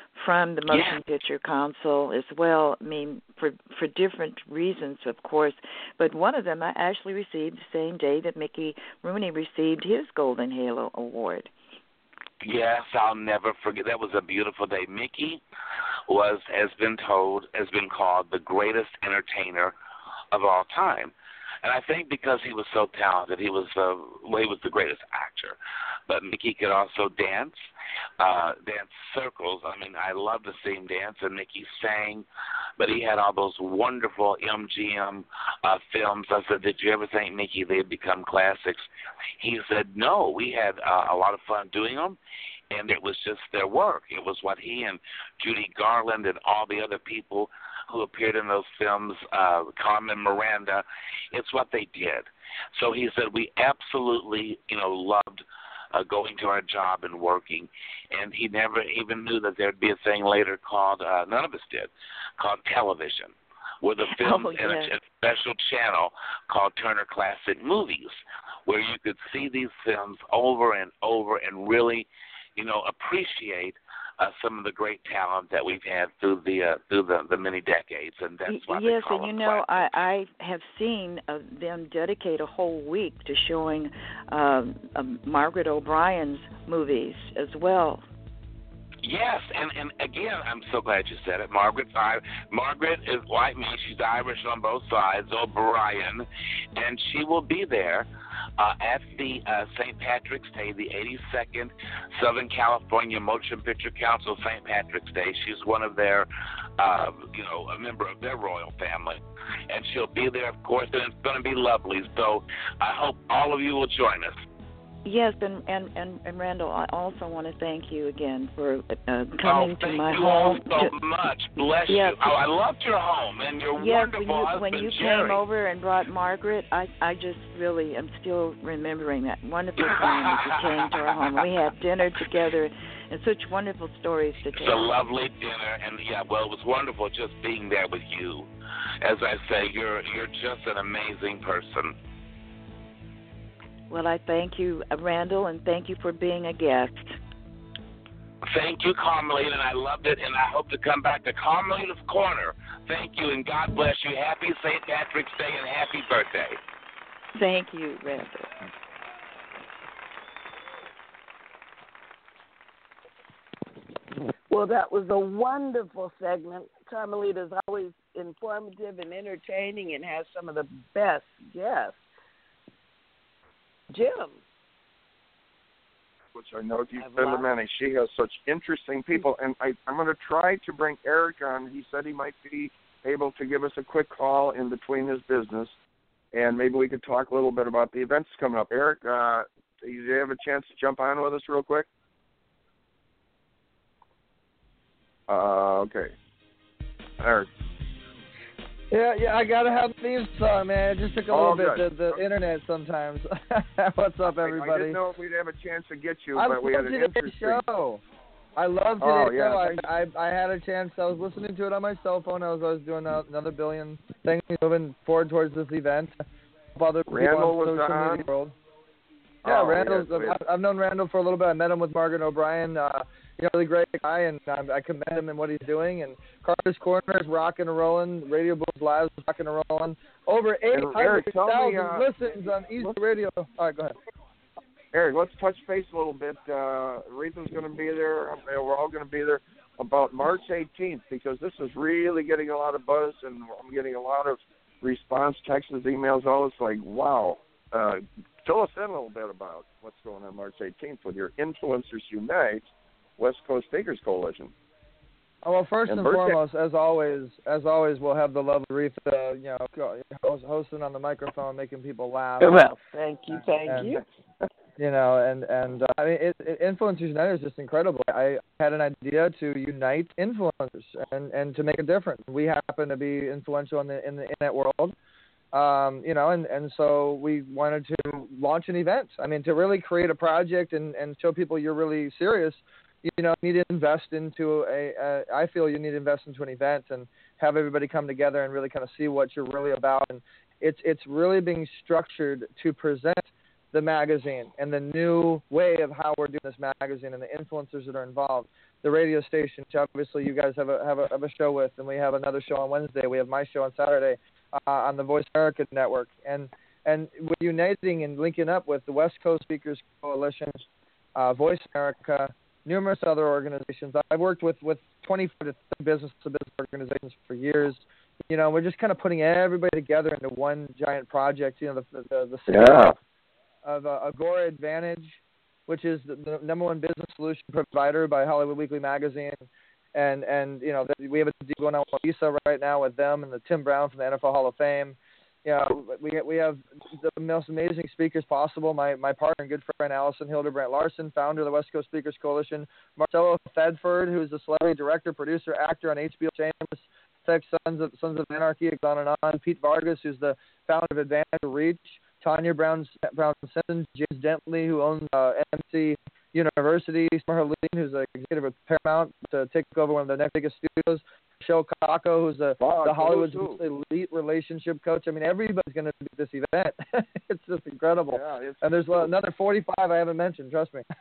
from the Motion Picture Council as well. I mean, for different reasons, of course. But one of them I actually received the same day that Mickey Rooney received his Golden Halo Award. Yes, I'll never forget. That was a beautiful day. Mickey has been called the greatest entertainer of all time. And I think because he was so talented, he was the greatest actor. But Mickey could also dance circles. I mean, I love to see him dance, and Mickey sang. But he had all those wonderful MGM films. I said, did you ever think, Mickey, they'd become classics? He said, no, we had a lot of fun doing them. And it was just their work. It was what he and Judy Garland and all the other people who appeared in those films, Carmen Miranda, it's what they did. So he said we absolutely, loved going to our job and working. And he never even knew that there'd be a thing later called, none of us did, called television, with a film and a special channel called Turner Classic Movies, where you could see these films over and over and really appreciate some of the great talent that we've had through the many decades, and that's why they call them classics. I have seen them dedicate a whole week to showing Margaret O'Brien's movies as well. Yes, and again, I'm so glad you said it. Margaret is like me. She's Irish on both sides, O'Brien, and she will be there at the St. Patrick's Day, the 82nd Southern California Motion Picture Council St. Patrick's Day. She's one of their, a member of their royal family. And she'll be there, of course, and it's going to be lovely. So I hope all of you will join us. Yes, and Randall, I also want to thank you again for coming to my home. Thank you so much. Bless you. Oh, I loved your home and your wonderful husband, when you Jerry. came over and brought Margaret, I just really am still remembering that wonderful time that you came to our home. We had dinner together and such wonderful stories to tell. It's a lovely dinner, and it was wonderful just being there with you. As I say, you're just an amazing person. Well, I thank you, Randall, and thank you for being a guest. Thank you, Carmelita, and I loved it, and I hope to come back to Carmelita's Corner. Thank you, and God bless you. Happy St. Patrick's Day, and happy birthday. Thank you, Randall. Well, that was a wonderful segment. Carmelita is always informative and entertaining and has some of the best guests. Jim. Which I know you've been to many. She has such interesting people. And I'm going to try to bring Eric on. He said he might be able to give us a quick call in between his business. And maybe we could talk a little bit about the events coming up. Eric, do you have a chance to jump on with us real quick? Okay. Eric. Yeah, I gotta have the theme song, man. It just took a little bit, the internet sometimes. What's up, everybody? I didn't know if we'd have a chance to get you, but we had an interesting show. I love today's show. I had a chance. I was listening to it on my cell phone. I was doing another billion things, moving forward towards this event. Other Randall was on social media world. Yeah, Randall's. I've known Randall for a little bit. I met him with Margaret O'Brien. Really great guy, and I commend him in what he's doing. And Carter's Corner is rocking and rolling. Radio Booms Live is rocking and rolling. Over 800,000 listens on Easy Radio. All right, go ahead. Eric, let's touch base a little bit. Aretha's going to be there. We're all going to be there about March 18th because this is really getting a lot of buzz, and I'm getting a lot of response, texts, emails, all this like, wow. Fill us in a little bit about what's going on March 18th with your Influencers Unite West Coast Thinkers Coalition. Oh, well, first and foremost, as always, we'll have the lovely Aretha, hosting on the microphone, making people laugh. Well, thank you. I mean, Influencers Unite is just incredible. I had an idea to unite influencers and to make a difference. We happen to be influential in the internet world. And so we wanted to launch an event. I mean, to really create a project and show people you're really serious, you need to invest into I feel you need to invest into an event and have everybody come together and really kind of see what you're really about. And it's really being structured to present the magazine and the new way of how we're doing this magazine and the influencers that are involved. the radio station, which obviously you guys have a show with, and we have another show on Wednesday. We have my show on Saturday on the Voice America Network, and we're uniting and linking up with the West Coast Speakers Coalition, Voice America, numerous other organizations. I've worked with 25 to 30 business-to-business organizations for years. You know, we're just kind of putting everybody together into one giant project. You know, the success of Agora Advantage, which is the number one business solution provider by Hollywood Weekly Magazine. And you know, we have a deal going on with Lisa right now with them and the Tim Brown from the NFL Hall of Fame. You know, we have the most amazing speakers possible. My partner and good friend Allison Hildebrandt Larson, founder of the West Coast Speakers Coalition. Marcelo Thedford, who's the celebrity director, producer, actor on HBO Shameless, Sex, Sons of Anarchy, on and on. Pete Vargas, who's the founder of Advantage Reach. Tanya Brown Simpson, James Dentley, who owns MC University, Summer Helene, who's the executive of Paramount to take over one of the next biggest studios. Michelle Kako, who's the Hollywood's elite relationship coach. I mean, everybody's going to be at this event. It's just incredible. Yeah, and there's another 45 I haven't mentioned. Trust me.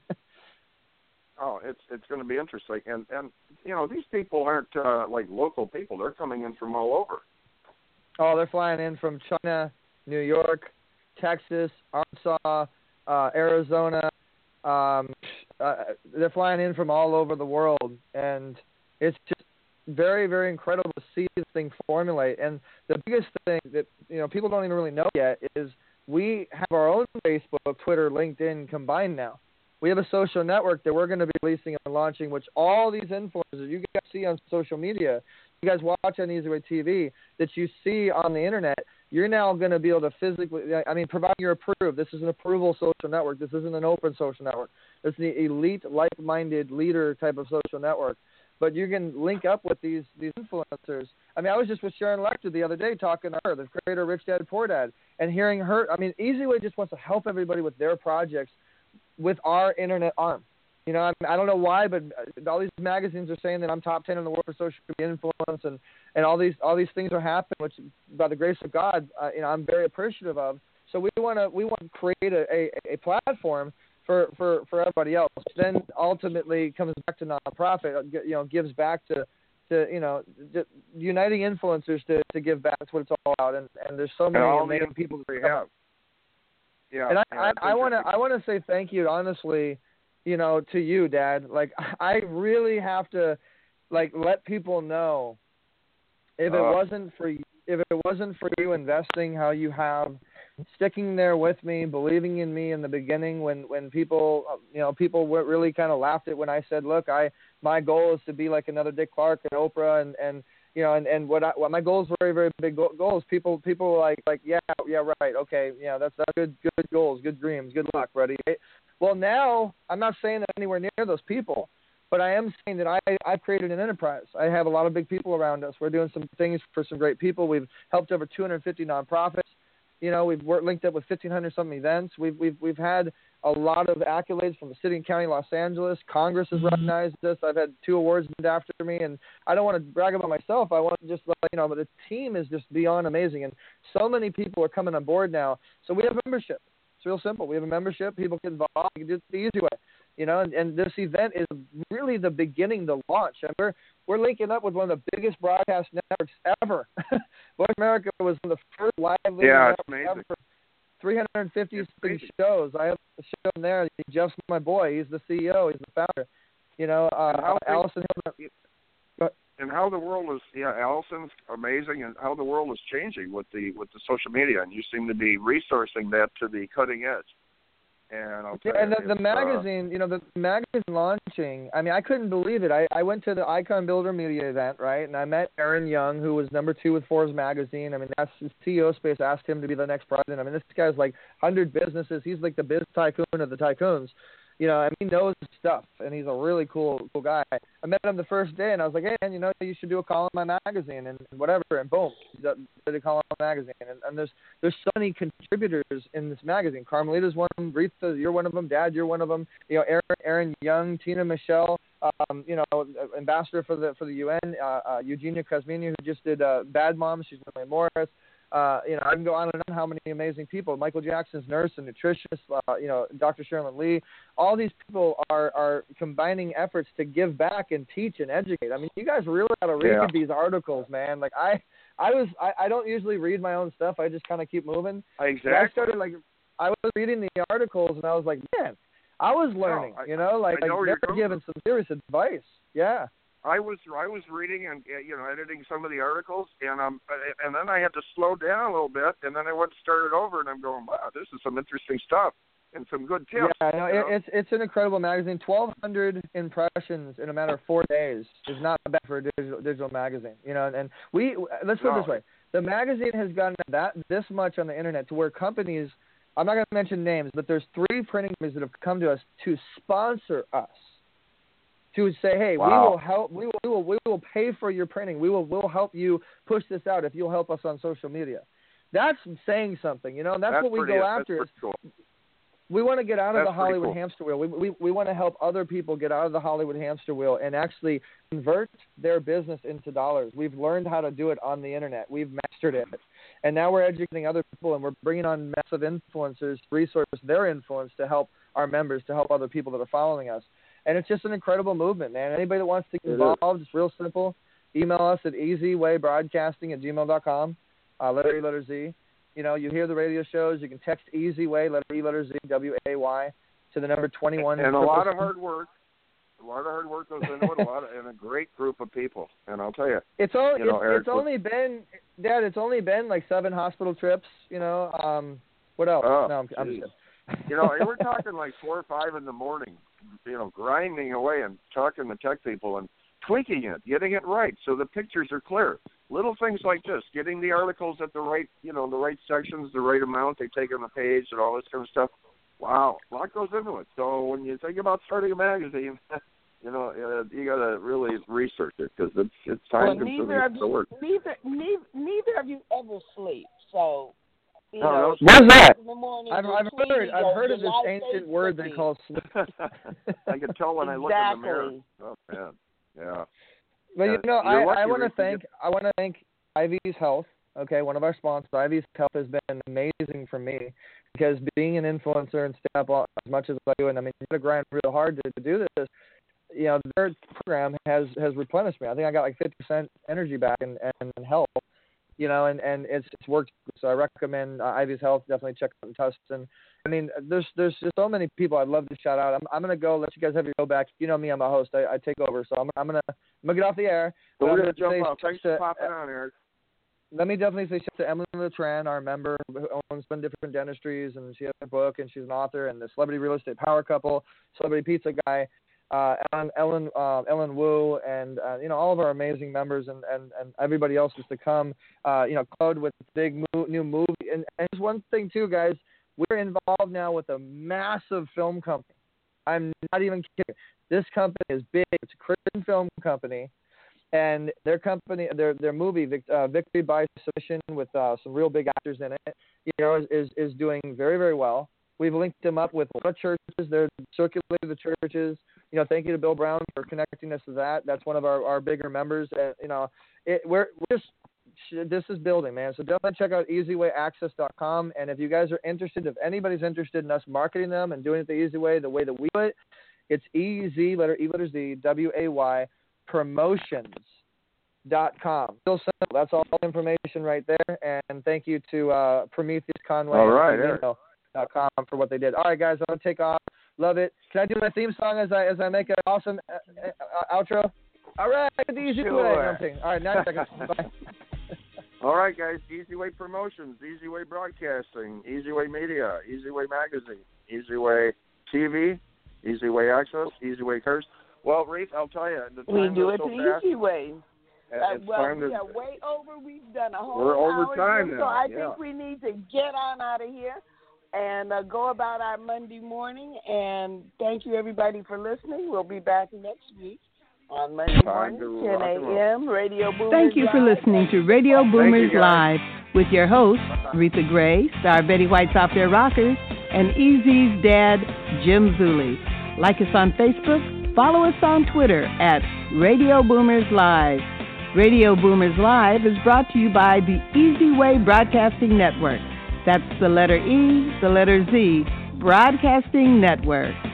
Oh, it's going to be interesting. And you know, these people aren't like local people. They're coming in from all over. Oh, they're flying in from China, New York, Texas, Arkansas, Arizona. They're flying in from all over the world, and it's just very, very incredible to see this thing formulate. And the biggest thing that, you know, people don't even really know yet is we have our own Facebook, Twitter, LinkedIn combined now. We have a social network that we're going to be releasing and launching, which all these influencers you guys see on social media, you guys watch on Easy Way TV, that you see on the internet, you're now going to be able to physically, I mean, providing you're approved. This is an approval social network. This isn't an open social network. It's the elite, like-minded leader type of social network. But you can link up with these influencers. I mean, I was just with Sharon Lechter the other day talking to her, the creator of Rich Dad Poor Dad, and hearing her. I mean, Easy Way just wants to help everybody with their projects with our internet arm. You know, I mean, I don't know why, but all these magazines are saying that I'm top 10 in the world for social media influence, and all these things are happening, which by the grace of God, you know, I'm very appreciative of. So we want to create a platform for everybody else, which then ultimately comes back to nonprofit. You know, gives back to you know, uniting influencers to give back. That's what it's all about. And there's so many amazing people that we have. Yeah. And I want to say thank you, honestly, you know, to you, Dad. Like, I really have to, like, let people know if it wasn't for you investing how you have, sticking there with me, believing in me in the beginning when people, you know, people really kind of laughed at when I said, look, my goal is to be like another Dick Clark and Oprah and you know, and what my goals were very, very big goals. People were like, yeah, right, okay, yeah, that's good goals, good dreams, good luck, buddy. Well, now I'm not saying that anywhere near those people, but I am saying that I've created an enterprise. I have a lot of big people around us. We're doing some things for some great people. We've helped over 250 nonprofits. You know, we've linked up with 1,500 something events. We've had a lot of accolades from the city and county of Los Angeles. Congress has recognized us. I've had 2 awards named after me, and I don't want to brag about myself. I want to just let you know, but the team is just beyond amazing, and so many people are coming on board now. So we have membership. It's real simple. We have a membership. People get involved. You can do it the easy way, you know. And this event is really the beginning, the launch. And we're linking up with one of the biggest broadcast networks ever. Voice America was one of the first live networks ever. 350 shows. I have a show in there. Jeff's my boy. He's the CEO. He's the founder. You know, Allison. And how the world is, Allison's amazing, and how the world is changing with the social media, and you seem to be resourcing that to the cutting edge. And I'll tell you, the magazine, you know, the magazine launching. I mean, I couldn't believe it. I went to the Icon Builder Media event, right, and I met Aaron Young, who was number 2 with Forbes magazine. I mean, that's his CEO space asked him to be the next president. I mean, this guy's like 100 businesses. He's like the biz tycoon of the tycoons. You know, and he knows his stuff, and he's a really cool guy. I met him the first day, and I was like, hey, man, you know, you should do a column in my magazine, and whatever, and boom, he did a column in my magazine. And there's so many contributors in this magazine. Carmelita's one of them, Retha, you're one of them, Dad, you're one of them. You know, Aaron Young, Tina Michelle, you know, ambassador for the UN, Eugenia Krasmini, who just did Bad Moms, she's Emily Morris. I can go on and on how many amazing people. Michael Jackson's nurse and nutritionist, Dr. Sherilyn Lee. All these people are combining efforts to give back and teach and educate. I mean, you guys really got to read these articles, man. Like I don't usually read my own stuff. I just kind of keep moving. Exactly. I was reading the articles and I was like, man, I was learning. They're giving some serious advice. Yeah. I was reading and editing some of the articles, and then I had to slow down a little bit, and then I went to start it over, and I'm going, wow, this is some interesting stuff and some good tips. Yeah, it's an incredible magazine. 1,200 impressions in a matter of 4 days is not bad for a digital magazine. And let's put it this way: the magazine has gotten this much on the internet to where companies, I'm not going to mention names, but there's 3 printing companies that have come to us to sponsor us. To say, hey, we will help. We will pay for your printing. We'll help you push this out if you'll help us on social media. That's saying something, and that's what we go after. Cool. We want to get out of the Hollywood hamster wheel. We want to help other people get out of the Hollywood hamster wheel and actually convert their business into dollars. We've learned how to do it on the internet. We've mastered it, and now we're educating other people, and we're bringing on massive influencers, resource their influence to help our members, to help other people that are following us. And it's just an incredible movement, man. Anybody that wants to get involved, it's real simple. Email us at easywaybroadcasting@gmail.com, letter E, letter Z. You hear the radio shows. You can text Easy Way, letter E, letter Z, WAY, to the number 21. And a lot of hard work. A lot of hard work goes into it, and a great group of people. And I'll tell you. It's only been, Dad, it's only been like 7 hospital trips, What else? Oh, no, I'm just kidding. We're talking like 4 or 5 in the morning, grinding away and talking to tech people and tweaking it, getting it right so the pictures are clear. Little things like this, getting the articles at the right, the right sections, the right amount they take on the page and all this kind of stuff. Wow, a lot goes into it. So when you think about starting a magazine, you got to really research it because it's time consuming work. Neither of you ever sleep, so. What's that? I've heard of this ancient word they call sleep. I can tell when I look in the mirror. Oh man, yeah. But I want to thank Ivy's Health. Okay, one of our sponsors. Ivy's Health has been amazing for me because being an influencer and staying up as much as I do, and I mean, you got to grind really hard to do this. Their program has replenished me. I think I got like 50% energy back and health. And it's worked. So I recommend Ivy's Health. Definitely check out Tustin. I mean, there's just so many people I'd love to shout out. I'm gonna go. Let you guys have your go back. You know me, I'm a host. I take over. So I'm gonna get off the air. So we're gonna jump off. Thanks for popping on, Eric. Let me definitely say to Emily Letran, our member who owns Different Dentistries, and she has a book and she's an author, and the Celebrity Real Estate Power Couple, Celebrity Pizza Guy. Ellen Wu, and all of our amazing members and everybody else is to come. Claude with the big new movie, and just one thing too, guys, we're involved now with a massive film company. I'm not even kidding. This company is big. It's a Christian film company, and their movie Victory by Submission with some real big actors in it, is doing very, very well. We've linked them up with a lot of churches. They're circulating the churches. Thank you to Bill Brown for connecting us to that. That's one of our bigger members. This is building, man. So definitely check out easywayaccess.com. And if you guys are interested, if anybody's interested in us marketing them and doing it the easy way, the way that we do it, it's easy, letter E, letter Z, WAY, promotions.com. Still simple. That's all the information right there. And thank you to Prometheus Conway. All right. .com for what they did. All right, guys, I'm gonna take off. Love it. Can I do my theme song as I make an awesome outro? All right, the easy way. All right, 9 seconds. Bye. All right, guys. Easy Way Promotions, Easy Way Broadcasting, Easy Way Media, Easy Way Magazine, Easy Way TV, Easy Way Access, Easy Way Curse. Well, Reese, I'll tell you, the time we do it so the fast. Easy way. It's time to. We are way over. We've done a whole We're hour over time here, now. So I think we need to get on out of here and go about our Monday morning. And thank you, everybody, for listening. We'll be back next week on Monday morning, 10 a.m., Radio Boomers. Thank you for listening to Radio Boomers Live with your hosts, Aretha Gray, Star Betty White's Off Their Rockers, and Easy's dad, Jim Zuley. Like us on Facebook, follow us on Twitter at Radio Boomers Live. Radio Boomers Live is brought to you by the Easy Way Broadcasting Network. That's the letter E, the letter Z, Broadcasting Network.